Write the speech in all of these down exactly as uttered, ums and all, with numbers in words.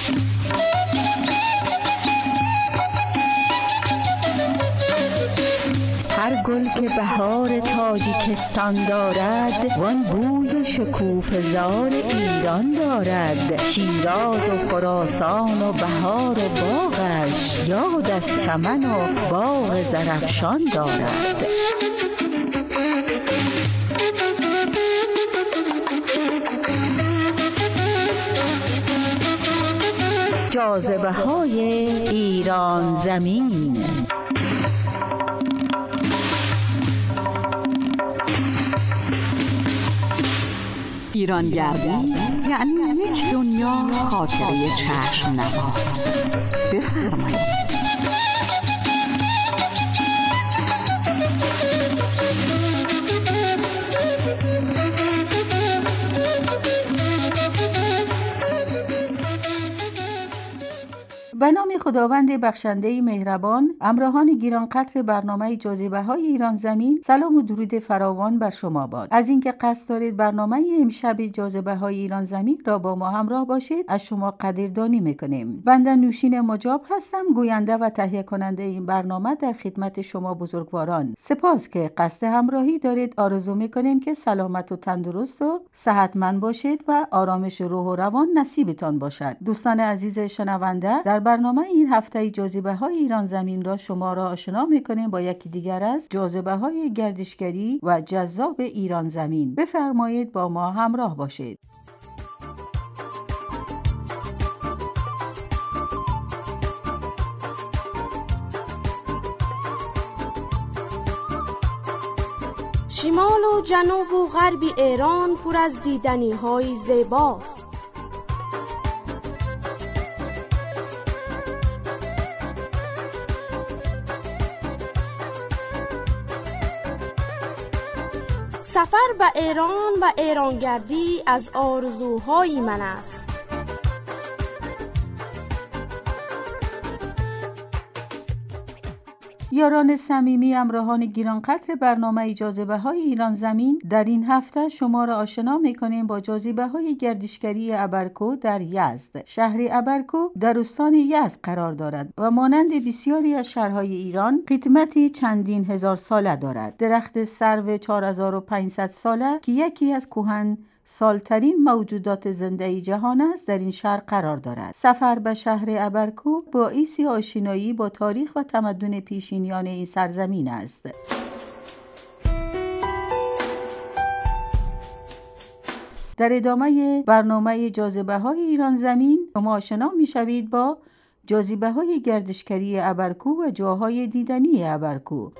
هر گل که بهار تاجیکستان دارد، وان بوی شکوفه زار ایران دارد. شیراز و خراسان و بهار و باغش، یاد از چمن و باغ زرافشان دارد. جاذبه های ایران زمین. ایرانگردی یعنی یک دنیا خاطره چشم نواز. بفرمایید. به نام خداوند بخشنده مهربان، همراهان گرانقدر برنامه جاذبه های ایران زمین، سلام و درود فراوان بر شما باد. از اینکه قصد دارید برنامه امشب جاذبه های ایران زمین را با ما همراه باشید، از شما قدردانی میکنیم. بنده نوشین مجاب هستم، گوینده و تهیه کننده این برنامه در خدمت شما بزرگواران. سپاس که قصد همراهی دارید. آرزو میکنیم که سلامت و تندرست و صحتمند باشید و آرامش روح و روان نصیبتان باشد. دوستان عزیز شنونده، در برنامه این هفته جاذبه های ایران زمین را شما را آشنا میکنیم با یکی دیگر از جاذبه های گردشگری و جذاب ایران زمین. بفرمایید با ما همراه باشید. شمال و جنوب و غرب ایران پر از دیدنی های زیباست. سفر به ایران و ایرانگردی از آرزوهای من است. یاران صمیمی، همراهان گرانقدر برنامه جاذبه های ایران زمین، در این هفته شما را آشنا می‌کنیم با جاذبه های گردشگری ابرکو در یزد. شهر ابرکو در استان یزد قرار دارد و مانند بسیاری از شهرهای ایران قدمتی چندین هزار ساله دارد. درخت سرو چهار هزار و پانصد ساله که یکی از کهن سالترین موجودات زنده جهان است، در این شهر قرار دارد. سفر به شهر ابرکو باعث آشنایی با تاریخ و تمدن پیشینیان این سرزمین است. در ادامه برنامه جاذبه های ایران زمین شما آشنا می شوید با جاذبه های گردشگری ابرکو و جاهای دیدنی ابرکو.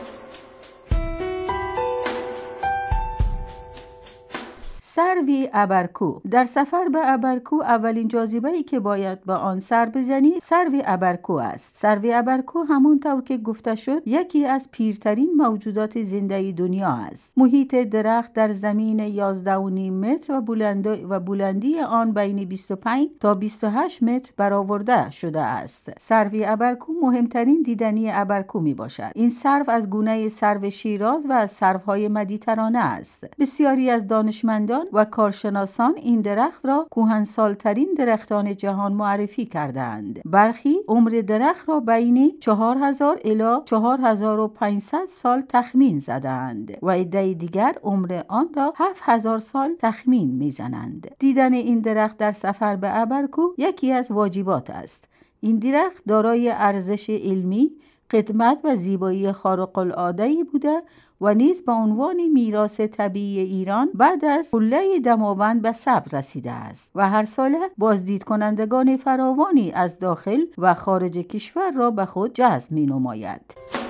سروی ابرکو. در سفر به ابرکو اولین جاذبه‌ای که باید به آن سر بزنی سروی ابرکو است. سروی ابرکو همونطور که گفته شد یکی از پیرترین موجودات زنده دنیا است. محیط درخت در زمین یازده و نیم متر و بلندی و بلندی آن بین بیست و پنج تا بیست و هشت متر برآورده شده است. سروی ابرکو مهمترین دیدنی ابرکو می باشد. این سرو از گونه سرو شیراز و از سروهای مدیترانه است. بسیاری از دانشمندان و کارشناسان این درخت را کهنسالترین درختان جهان معرفی کردند. برخی عمر درخت را بین چهار هزار الی چهار هزار و پانصد سال تخمین زدند و عده دیگر عمر آن را هفت هزار سال تخمین میزنند. دیدن این درخت در سفر به ابرکو یکی از واجبات است. این درخت دارای ارزش علمی، قدمت و زیبایی خارق العاده‌ای بوده و نیز به عنوان میراث طبیعی ایران بعد از قله دماوند به ثبت رسیده است و هر ساله بازدید کنندگان فراوانی از داخل و خارج کشور را به خود جذب می نماید.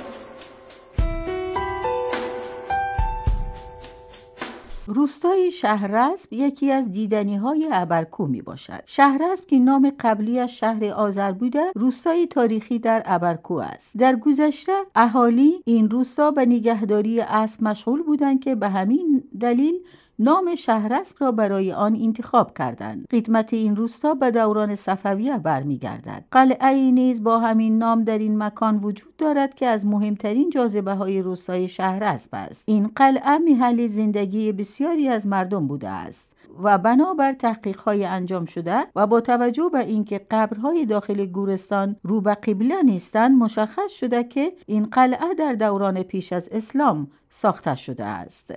روستای شهررسب یکی از دیدنی‌های ابرکو می باشد. شهررسب که نام قبلی از شهر آذر بوده، روستای تاریخی در ابرکو است. در گذشته اهالی این روستا به نگهداری اسب مشغول بودند که به همین دلیل نام شهررسب را برای آن انتخاب کردند. قدمت این روستا به دوران صفویه برمیگردد. قلعه نیز با همین نام در این مکان وجود دارد که از مهمترین جاذبه های روستای شهررسب است. این قلعه محل زندگی بسیاری از مردم بوده است. و بنابر تحقیق‌های انجام شده و با توجه به اینکه قبرهای داخل گورستان رو به قبله نیستند، مشخص شده که این قلعه در دوران پیش از اسلام ساخته شده است.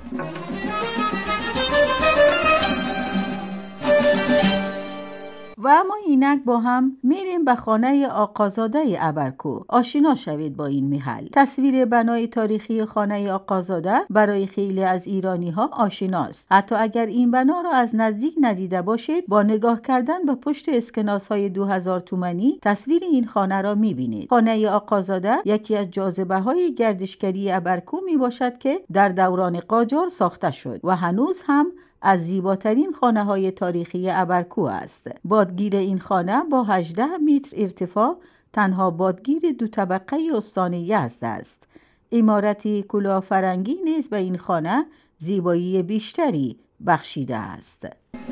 و اما اینک با هم میریم به خانه آقازاده ابرکو. آشنا شوید با این محل. تصویر بنای تاریخی خانه آقازاده برای خیلی از ایرانی ها آشناست. حتی اگر این بنا را از نزدیک ندیده باشید، با نگاه کردن به پشت اسکناس های دو هزار تومانی تصویر این خانه را میبینید. خانه آقازاده یکی از جاذبه های گردشگری ابرکو می باشد که در دوران قاجار ساخته شد و هنوز هم از زیباترین خانه های تاریخی ابرکو است. بادگیر این خانه با هجده متر ارتفاع تنها بادگیر دو طبقه استان یزد است. عمارتی کلافرنگی نیز به این خانه زیبایی بیشتری بخشیده است.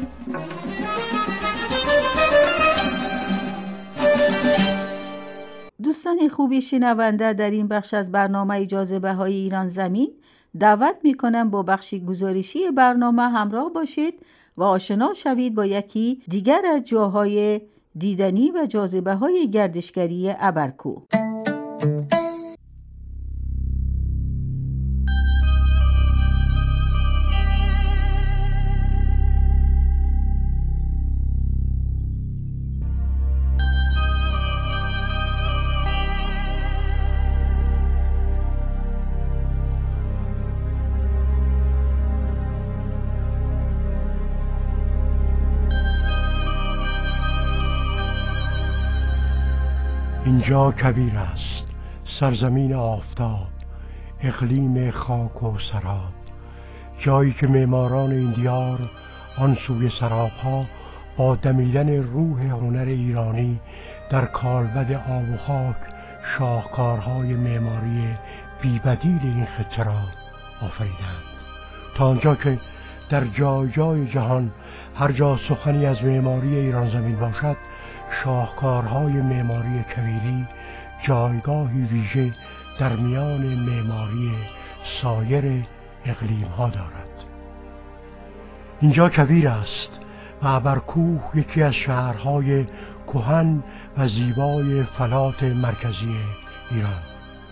دوستان خوبی شنونده، در این بخش از برنامه جاذبه های ایران زمین دعوت میکنم با بخش گزارشی برنامه همراه باشید و آشنا شوید با یکی دیگر از جاهای دیدنی و جاذبه های گردشگری ابرکو. اینجا کویر است، سرزمین آفتاب، اقلیم خاک و سراب، جایی که معماران این دیار آن سوی سرابها با دمیدن روح هنر ایرانی در کالبد آب و خاک شاهکارهای معماری بی‌بدیل این خطه را آفریدند، تا آنجا که در جای جای جهان هر جا سخنی از معماری ایران زمین باشد، شاهکارهای معماری کویری جایگاهی ویژه در میان معماری سایر اقلیم‌ها دارد. اینجا کویر است و ابرکوه یکی از شهرهای کهن و زیبای فلات مرکزی ایران.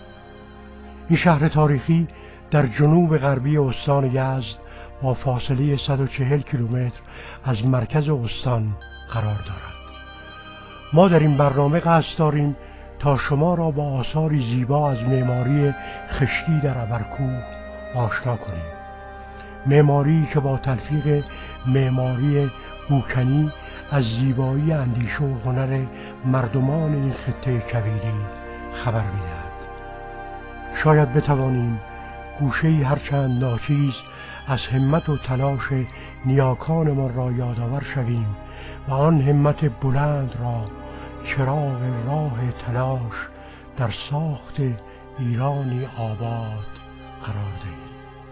این شهر تاریخی در جنوب غربی استان یزد با فاصله صد و چهل کیلومتر از مرکز استان قرار دارد. ما در این برنامه قصد داریم تا شما را با آثاری زیبا از معماری خشتی در ابرکوه آشنا کنیم. معماری که با تلفیق معماری بوکنی از زیبایی اندیشه و هنر مردمان این خطه کویری خبر می‌دهد. شاید بتوانیم گوشه‌ای هرچند ناچیز از همت و تلاش نیاکانمان را یادآور شویم و آن همت بلند را چراغ راه تلاش در ساخت ایرانی آباد قرار دهیم.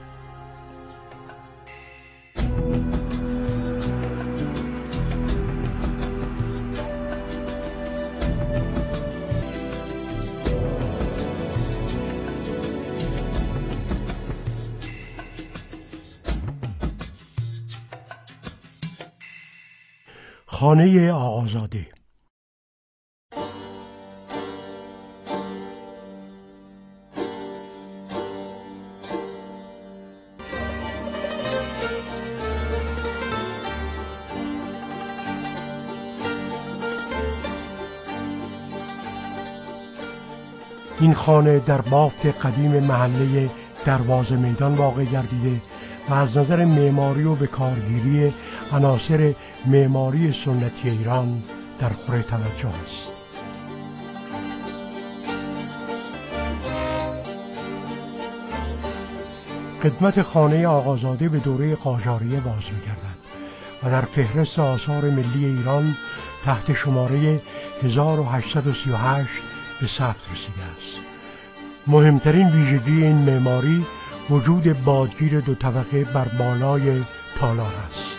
خانه آقازاده. این خانه در بافت قدیم محله دروازه میدان واقع گردیده و از نظر معماری و به کارگیری عناصر معماری سنتی ایران در خور توجه است. قدمت خانه آقازاده به دوره قاجاریه باز می‌گردد و در فهرست آثار ملی ایران تحت شماره هزار و هشتصد و سی و هشت به ثبت رسیده است. مهمترین ویژگی این معماری وجود بادگیر دو طبقه بر بالای تالار است.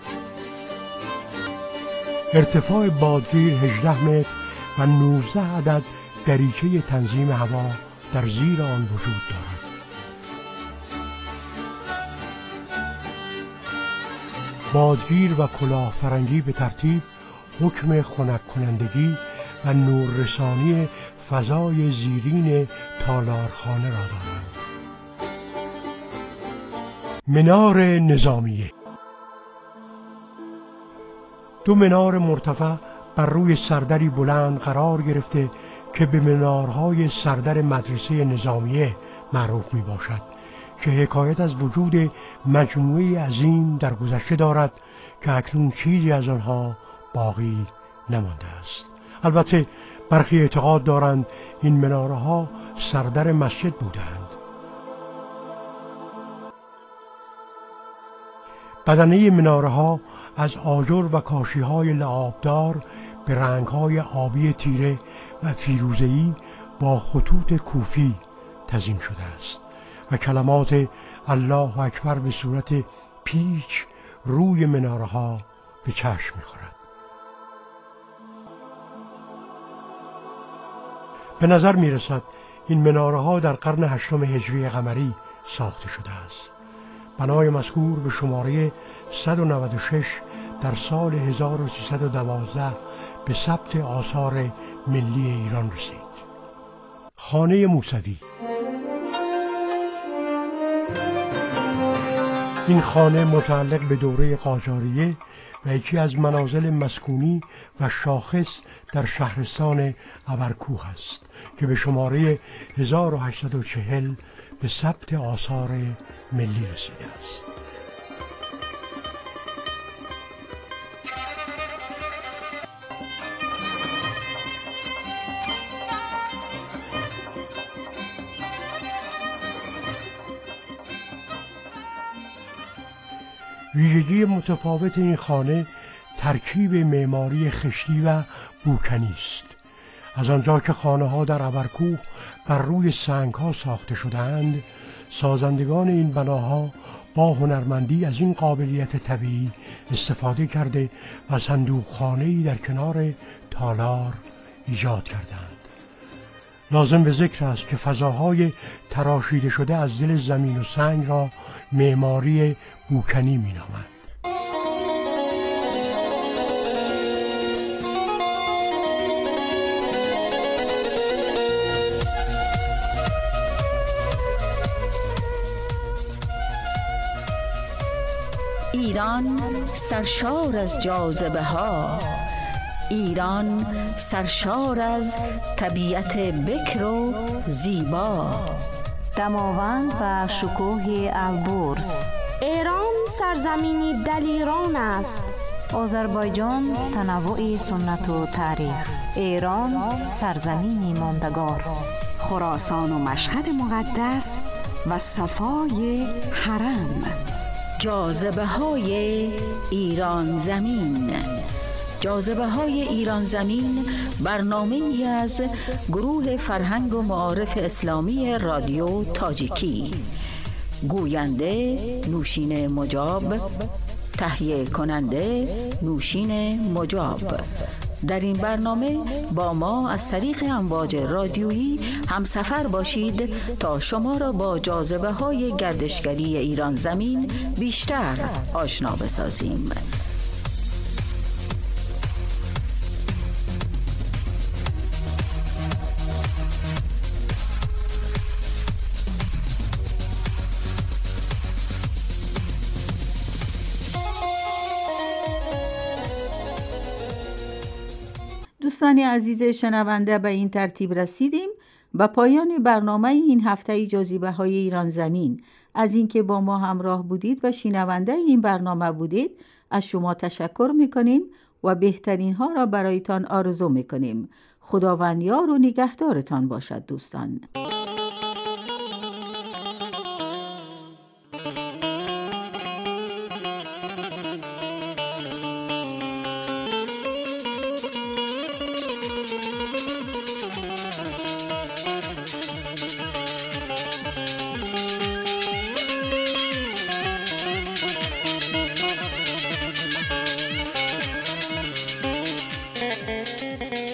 ارتفاع بادگیر هجده متر و نوزده عدد دریچه تنظیم هوا در زیر آن وجود دارد. بادگیر و کلاهفرنگی به ترتیب حکم خنک کنندگی و نوررسانی فضای زیرین تالارخانه را دارند. منار نظامیه. دو منار مرتفع بر روی سردری بلند قرار گرفته که به منارهای سردر مدرسه نظامیه معروف می باشد که حکایت از وجود مجموعه عظیم در گذشته دارد که اکنون چیزی از آنها باقی نمانده است. البته برخی اعتقاد دارند این منارها سردر مسجد بودند. بدنه منارها از آجر و کاشی‌های لعابدار به رنگ‌های آبی تیره و فیروزه‌ای با خطوط کوفی تزیین شده است و کلمات الله اکبر به صورت پیچ روی منارها به چشم می‌خورد. به نظر می‌رسد این منارها در قرن هشتم هجری قمری ساخته شده است. بنای مذکور به شماره صد و نود و شش در سال هزار و سیصد و دوازده به ثبت آثار ملی ایران رسید. خانه موسوی. این خانه متعلق به دوره قاجاریه و یکی از منازل مسکونی و شاخص در شهرستان ابرکوه است که به شماره هزار و هشتصد و چهل به ثبت آثار ملی رسیده است. ویژگی متفاوت این خانه ترکیب معماری خشتی و بوکنی است. از آنجا که خانه ها در ابرکوه بر روی سنگ ها ساخته شده‌اند، سازندگان این بناها با هنرمندی از این قابلیت طبیعی استفاده کرده و صندوق خانه‌ای در کنار تالار ایجاد کردند. لازم به ذکر است که فضاهای تراشیده شده از دل زمین و سنگ را معماری بوکنی می‌نامند. ایران سرشار از جاذبه ها، ایران سرشار از طبیعت بکر و زیبا، دماوند و شکوه البرز. ایران سرزمینی دلیران است. آذربایجان تنوع سنت و تاریخ. ایران سرزمینی ماندگار. خراسان و مشهد مقدس و صفای حرم. جاذبه های ایران زمین. جاذبه های ایران زمین برنامه ای از گروه فرهنگ و معارف اسلامی رادیو تاجیکی. گوینده نوشین مجاب، تهیه کننده نوشین مجاب. در این برنامه با ما از طریق امواج رادیویی همسفر باشید تا شما را با جاذبه های گردشگری ایران زمین بیشتر آشنا بسازیم. دوستان عزیز شنونده، به این ترتیب رسیدیم به پایان برنامه این هفته جاذبه های ایران زمین. از اینکه با ما همراه بودید و شنونده این برنامه بودید از شما تشکر میکنیم و بهترین ها را برایتان آرزو میکنیم. خداوند یار و نگهدارتان باشد دوستان. Thank you.